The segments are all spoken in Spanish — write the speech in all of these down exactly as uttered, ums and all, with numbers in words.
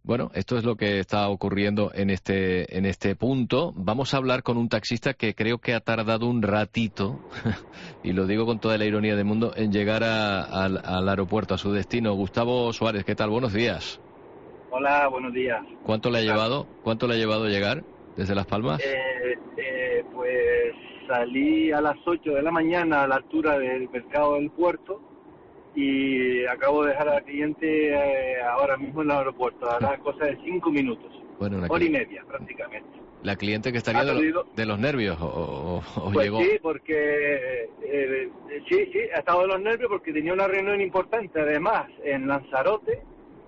Bueno, esto es lo que está ocurriendo en este, en este punto. Vamos a hablar con un taxista que creo que ha tardado un ratito, y lo digo con toda la ironía del mundo, en llegar a, al, al aeropuerto, a su destino. Gustavo Suárez, ¿qué tal? Buenos días. Hola, buenos días. ¿Cuánto le ha llevado? ¿Cuánto le ha llevado llegar desde Las Palmas? Eh, eh, pues salí a las ocho de la mañana a la altura del mercado del puerto y acabo de dejar al cliente eh, ahora mismo en el aeropuerto. Hará cosa de cinco minutos. Bueno, una hora y cli- media prácticamente. La cliente que estaría ¿Ha de, lo- perdido? de los nervios, o, o- o Pues llegó. sí, porque eh, sí, sí, ha estado de los nervios porque tenía una reunión importante además en Lanzarote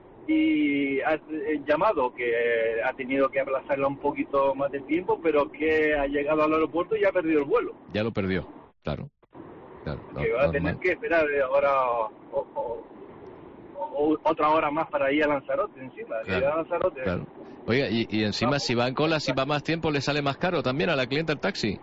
y ha eh, llamado que eh, ha tenido que aplazarla un poquito más de tiempo, pero que ha llegado al aeropuerto y ha perdido el vuelo. Ya lo perdió, claro. claro no- Que va a tener normal. que esperar ahora o, o- o- otra hora más para ir a Lanzarote encima. Claro, Llegar a Lanzarote. claro. Oiga, y, y encima si va en cola, si va más tiempo, ¿le sale más caro también a la clienta el taxi?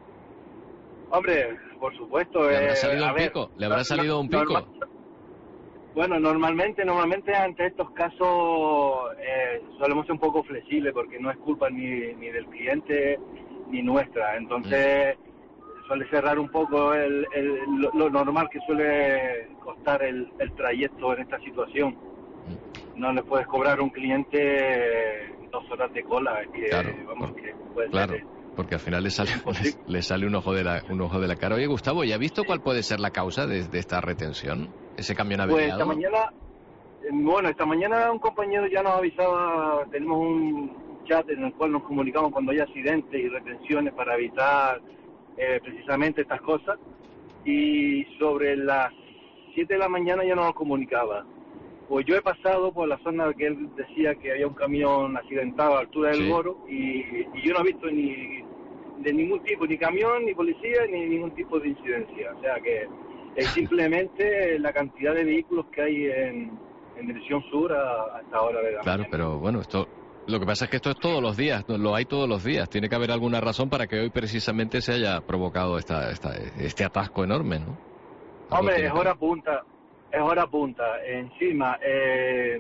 Hombre, por supuesto. ¿Le habrá eh, salido a un ver, pico? ¿Le habrá no- salido un normal- pico? Bueno, normalmente, normalmente ante estos casos eh, solemos ser un poco flexibles porque no es culpa ni, ni del cliente ni nuestra. Entonces mm. suele cerrar un poco el, el- lo, lo normal que suele costar el, el trayecto en esta situación. Mm. No le puedes cobrar a un cliente dos horas de cola, es que Claro, vamos que puede Claro, ser, porque al final le sale, imposible. le, le sale un ojo de la, un ojo de la cara. Oye, Gustavo, ¿ya ha visto cuál puede ser la causa de, de esta retención? ¿Ese camión Pues averiado? esta mañana, eh, bueno, esta mañana un compañero ya nos avisaba, tenemos un chat en el cual nos comunicamos cuando hay accidentes y retenciones para evitar eh, precisamente estas cosas, y sobre las siete de la mañana ya nos comunicaba. Pues yo he pasado por la zona que él decía que había un camión accidentado a la altura del Sí. Goro y, y yo no he visto ni de ningún tipo, ni camión, ni policía, ni ningún tipo de incidencia. O sea que es simplemente la cantidad de vehículos que hay en, en dirección sur a, hasta ahora de la Claro, mañana. pero bueno, esto... Lo que pasa es que esto es todos los días, no- lo hay todos los días. Tiene que haber alguna razón para que hoy precisamente se haya provocado esta, esta, este atasco enorme, ¿no? Algo Hombre, tiene es que hora haber. punta, es hora punta. Encima, eh,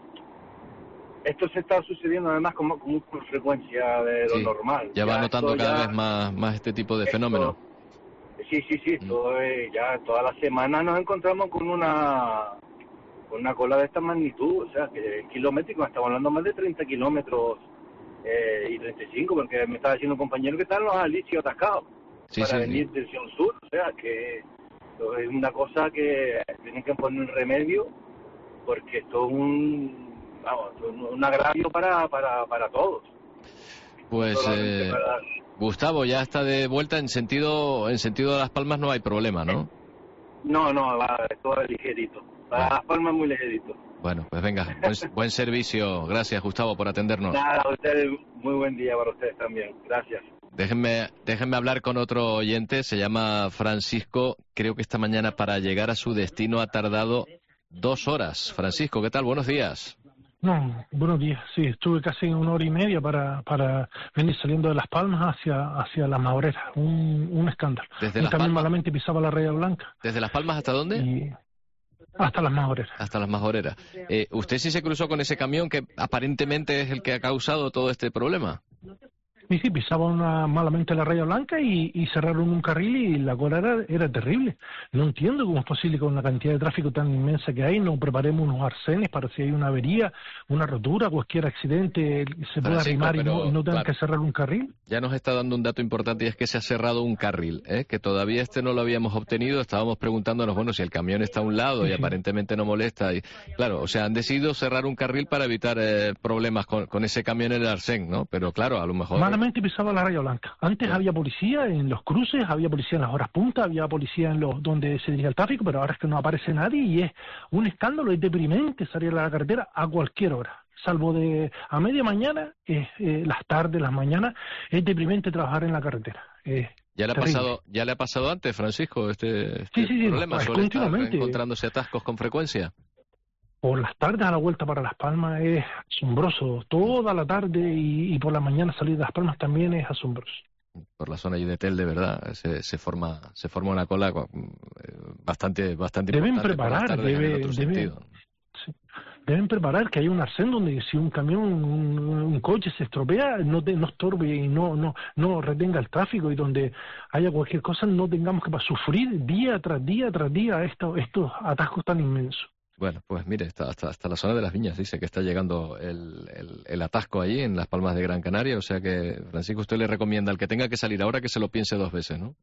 esto se está sucediendo además con, con mucha frecuencia de lo Sí, normal. ya va notando esto cada ya- vez más, más este tipo de esto- fenómenos. Sí, sí, sí, Mm. todo es- ya todas las semanas nos encontramos con una con una cola de esta magnitud, o sea, que es kilométrico, estamos hablando más de treinta kilómetros eh, y treinta y cinco, porque me estaba diciendo un compañero que están los alicios atascados Sí, para sí, venir sí. dirección sur, o sea, que esto es una cosa que tienen que poner un remedio, porque esto es un, vamos, un agravio para, para, para todos. Pues Solamente eh, para- Gustavo ya está de vuelta en sentido en sentido de Las Palmas, no hay problema, ¿no? No, no, va, todo es ligerito. Para Las Palmas es muy ligerito. Bueno, pues venga, buen, buen servicio. Gracias, Gustavo, por atendernos. Nada, a ustedes, muy buen día para ustedes también. Gracias. Déjenme, déjenme hablar con otro oyente, se llama Francisco. Creo que esta mañana para llegar a su destino ha tardado dos horas. Francisco, ¿qué tal? Buenos días. No, buenos días. Sí, estuve casi una hora y media para, para venir saliendo de Las Palmas hacia, hacia Las Mahoreras. Un, un escándalo. Desde Un Las camión Palmas. malamente pisaba la raya blanca ¿Desde Las Palmas hasta dónde? y hasta Las Mahoreras. Hasta Las Majoreras. Eh, ¿Usted sí se cruzó con ese camión que aparentemente es el que ha causado todo este problema? Y sí, pisaba una, malamente la raya blanca y, y cerraron un carril y la cola era, era terrible. No entiendo cómo es posible con la cantidad de tráfico tan inmensa que hay, no preparemos unos arcenes para si hay una avería, una rotura, cualquier accidente se pueda Francisco, arrimar y pero, no, y no tengan claro, que cerrar un carril. Ya nos está dando un dato importante y es que se ha cerrado un carril, ¿eh? Que todavía este no lo habíamos obtenido. Estábamos preguntándonos, bueno, si el camión está a un lado y Sí, sí. aparentemente no molesta. Y, claro, o sea, han decidido cerrar un carril para evitar eh, problemas con, con ese camión en el Arsén, ¿no? Pero claro, a lo mejor... Malamente pisaba la raya blanca. Antes Ya. había policía en los cruces, había policía en las horas punta, había policía en los donde se dirige el tráfico, pero ahora es que no aparece nadie y es un escándalo, es deprimente salir a la carretera a cualquier hora. Salvo de a media mañana, eh, eh, las tardes, las mañanas, es deprimente trabajar en la carretera. Eh, ¿Ya le, ha terrible. pasado, ¿Ya le ha pasado antes, Francisco, este, este Sí, sí, sí, problema? pues, ¿Suele estar continuamente. encontrándose atascos con frecuencia? Por las tardes a la vuelta para Las Palmas es asombroso. Toda la tarde y, y por la mañana salir de Las Palmas también es asombroso. Por la zona de Tel, de verdad, se, se forma se forma una cola eh, bastante bastante Deben importante por las preparar, tardes en el debe, otro debe, sentido. sí. deben preparar que haya un arcén donde si un camión, un, un coche se estropea, no, te, no estorbe y no, no, no retenga el tráfico, y donde haya cualquier cosa no tengamos que sufrir día tras día tras día estos, estos atascos tan inmensos. Bueno, pues mire, hasta, hasta, hasta la zona de las Viñas dice que está llegando el, el, el atasco allí en Las Palmas de Gran Canaria, o sea que, Francisco, usted le recomienda al que tenga que salir ahora que se lo piense dos veces, ¿no?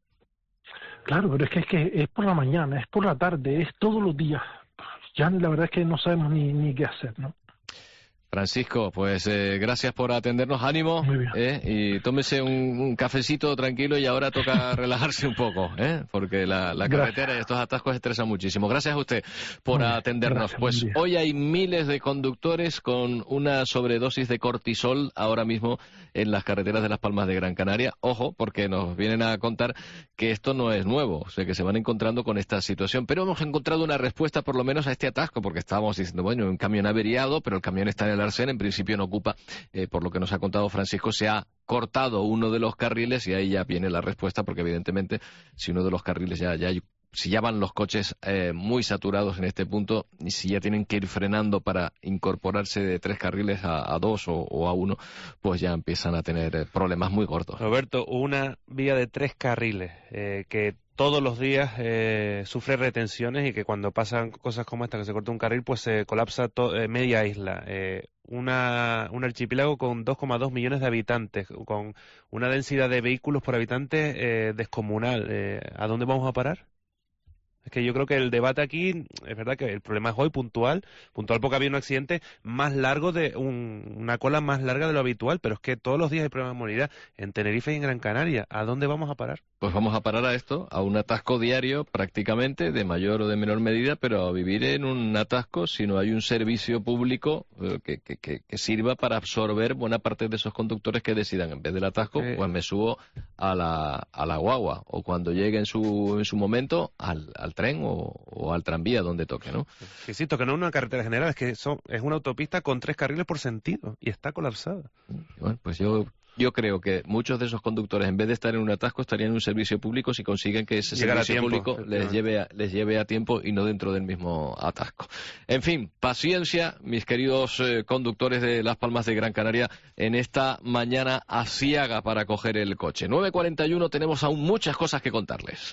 Claro, pero es que es que es por la mañana, es por la tarde, es todos los días. Ya la verdad es que no sabemos ni, ni qué hacer, ¿no? Francisco, pues eh, gracias por atendernos, ánimo, Muy bien. ¿eh? Y tómese un, un cafecito tranquilo y ahora toca relajarse un poco, ¿eh? Porque la, la carretera y estos atascos estresan muchísimo. Gracias a usted por Muy bien, atendernos. gracias, Pues buen día. hoy hay miles de conductores con una sobredosis de cortisol ahora mismo en las carreteras de Las Palmas de Gran Canaria. Ojo, porque nos vienen a contar que esto no es nuevo, o sea que se van encontrando con esta situación. Pero hemos encontrado una respuesta por lo menos a este atasco, porque estábamos diciendo, bueno, un camión averiado, pero el camión está en el arcén, en principio no ocupa, eh, por lo que nos ha contado Francisco, se ha cortado uno de los carriles y ahí ya viene la respuesta, porque evidentemente si uno de los carriles ya, ya hay, si ya van los coches eh, muy saturados en este punto, y si ya tienen que ir frenando para incorporarse de tres carriles a, a dos o, o a uno, pues ya empiezan a tener eh, problemas muy gordos. Roberto, una vía de tres carriles eh, que todos los días eh, sufre retenciones y que cuando pasan cosas como esta, que se corta un carril, pues se colapsa to- eh, media isla. Eh, una, un archipiélago con dos coma dos millones de habitantes, con una densidad de vehículos por habitante eh, descomunal. Eh, ¿A dónde vamos a parar? Es que yo creo que el debate aquí, es verdad que el problema es hoy puntual, puntual porque había un accidente más largo, de un, una cola más larga de lo habitual, pero es que todos los días hay problemas de movilidad en Tenerife y en Gran Canaria. ¿A dónde vamos a parar? Pues vamos a parar a esto, a un atasco diario prácticamente, de mayor o de menor medida, pero a vivir en un atasco si no hay un servicio público eh, que, que, que, que sirva para absorber buena parte de esos conductores que decidan, en vez del atasco, Sí. pues me subo a la, a la guagua, o cuando llegue en su, en su momento, al, al tren o, o al tranvía, donde toque, ¿no? Insisto, que no es una carretera general, es que son, es una autopista con tres carriles por sentido y está colapsada. Bueno, pues yo... Yo creo que muchos de esos conductores, en vez de estar en un atasco, estarían en un servicio público si consiguen que ese Llegar a servicio tiempo, público les lleve, a, les lleve a tiempo y no dentro del mismo atasco. En fin, paciencia, mis queridos eh, conductores de Las Palmas de Gran Canaria, en esta mañana aciaga para coger el coche. nueve cuarenta y uno, tenemos aún muchas cosas que contarles.